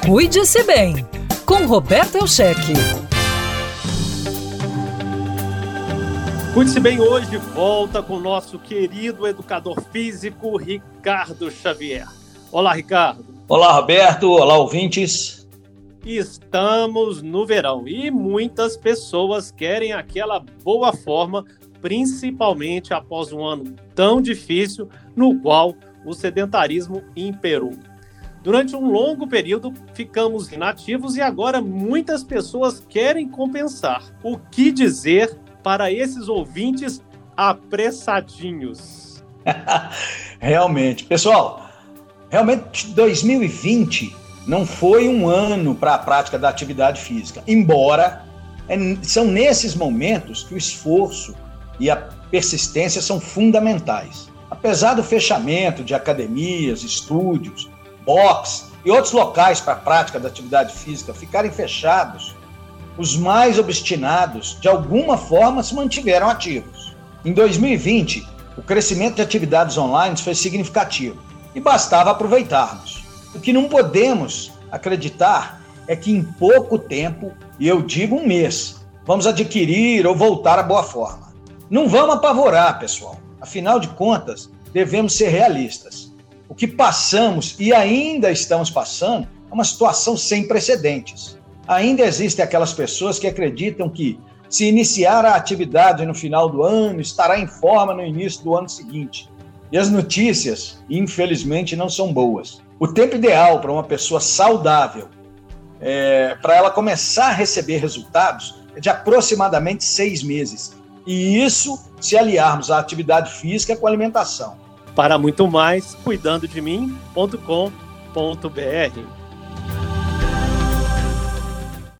Cuide-se bem, com Roberto Elcheque. Cuide-se bem hoje volta com o nosso querido educador físico, Ricardo Xavier. Olá, Ricardo. Olá, Roberto. Olá, ouvintes. Estamos no verão e muitas pessoas querem aquela boa forma, principalmente após um ano tão difícil no qual o sedentarismo imperou. Durante um longo período, ficamos inativos e agora muitas pessoas querem compensar. O que dizer para esses ouvintes apressadinhos? Realmente. Pessoal, 2020 não foi um ano para a prática da atividade física, embora são nesses momentos que o esforço e a persistência são fundamentais. Apesar do fechamento de academias, estúdios, box e outros locais para a prática da atividade física ficarem fechados, os mais obstinados, de alguma forma, se mantiveram ativos. Em 2020, o crescimento de atividades online foi significativo e bastava aproveitarmos. O que não podemos acreditar é que em pouco tempo, e eu digo um mês, vamos adquirir ou voltar à boa forma. Não vamos apavorar, pessoal. Afinal de contas, devemos ser realistas. O que passamos e ainda estamos passando é uma situação sem precedentes. Ainda existem aquelas pessoas que acreditam que, se iniciar a atividade no final do ano, estará em forma no início do ano seguinte. E as notícias, infelizmente, não são boas. O tempo ideal para uma pessoa saudável, para ela começar a receber resultados, é de aproximadamente 6 meses. E isso se aliarmos à atividade física com a alimentação. Para muito mais, cuidandodemim.com.br.